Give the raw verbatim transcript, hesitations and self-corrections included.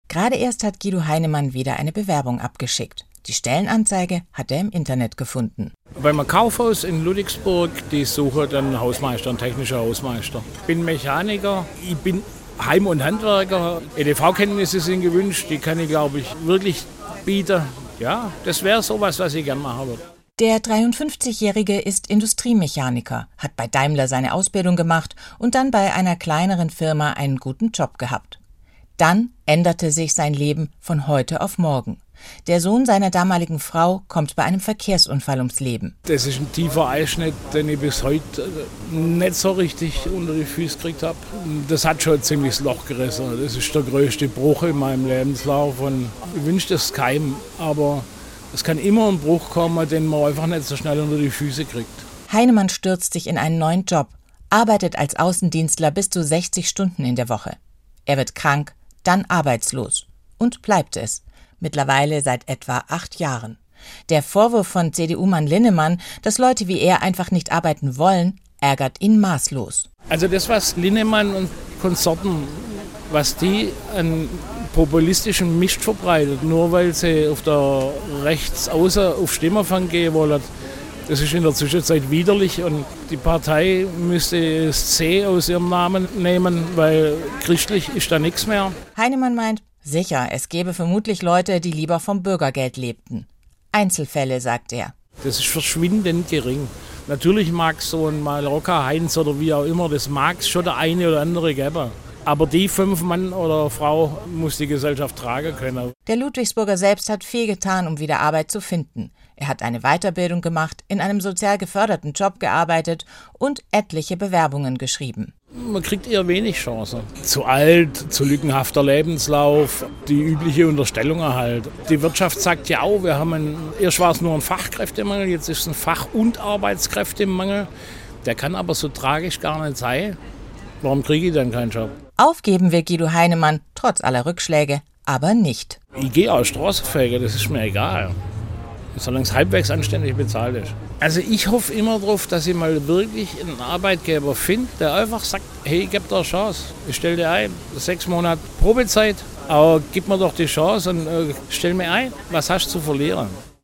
Gerade erst hat Guido Heinemann wieder eine Bewerbung abgeschickt. Die Stellenanzeige hat er im Internet gefunden. Beim Kaufhaus in Ludwigsburg, die suchen einen Hausmeister, einen technischen Hausmeister. Ich bin Mechaniker, ich bin Heim- und Handwerker. E D V-Kenntnisse sind gewünscht, die kann ich, glaube ich, wirklich bieten. Ja, das wäre sowas, was ich gerne machen würde. Der dreiundfünfzigjährige ist Industriemechaniker, hat bei Daimler seine Ausbildung gemacht und dann bei einer kleineren Firma einen guten Job gehabt. Dann änderte sich sein Leben von heute auf morgen. Der Sohn seiner damaligen Frau kommt bei einem Verkehrsunfall ums Leben. Das ist ein tiefer Einschnitt, den ich bis heute nicht so richtig unter die Füße gekriegt habe. Das hat schon ein ziemliches Loch gerissen. Das ist der größte Bruch in meinem Lebenslauf. Und ich wünsche das keinem, aber es kann immer ein Bruch kommen, den man einfach nicht so schnell unter die Füße kriegt. Heinemann stürzt sich in einen neuen Job, arbeitet als Außendienstler bis zu sechzig Stunden in der Woche. Er wird krank, dann arbeitslos und bleibt es. Mittlerweile seit etwa acht Jahren. Der Vorwurf von C D U-Mann Linnemann, dass Leute wie er einfach nicht arbeiten wollen, ärgert ihn maßlos. Also das, was Linnemann und Konsorten, was die an populistischen Mist verbreitet, nur weil sie auf der Rechtsaußen auf Stimmerfang gehen wollen, das ist in der Zwischenzeit widerlich und die Partei müsste das C aus ihrem Namen nehmen, weil christlich ist da nichts mehr. Heinemann meint, sicher, es gäbe vermutlich Leute, die lieber vom Bürgergeld lebten. Einzelfälle, sagt er. Das ist verschwindend gering. Natürlich mag es so ein Mallorca, Heinz oder wie auch immer, das mag es schon der eine oder andere geben. Aber die fünf Mann oder Frau muss die Gesellschaft tragen können. Der Ludwigsburger selbst hat viel getan, um wieder Arbeit zu finden. Er hat eine Weiterbildung gemacht, in einem sozial geförderten Job gearbeitet und etliche Bewerbungen geschrieben. Man kriegt eher wenig Chancen. Zu alt, zu lückenhafter Lebenslauf, die übliche Unterstellung halt. Die Wirtschaft sagt ja auch, wir haben einen, erst war es nur ein Fachkräftemangel, jetzt ist es ein Fach- und Arbeitskräftemangel. Der kann aber so tragisch gar nicht sein. Warum kriege ich dann keinen Job? Aufgeben will Guido Heinemann, trotz aller Rückschläge, aber nicht. Ich gehe als Straßenfeger, das ist mir egal. Solange es halbwegs anständig bezahlt ist. Also ich hoffe immer darauf, dass ich mal wirklich einen Arbeitgeber finde, der einfach sagt, hey, gib dir eine Chance. Ich stelle dir ein, sechs Monate Probezeit, aber gib mir doch die Chance und äh, stell mir ein, was hast du zu verlieren?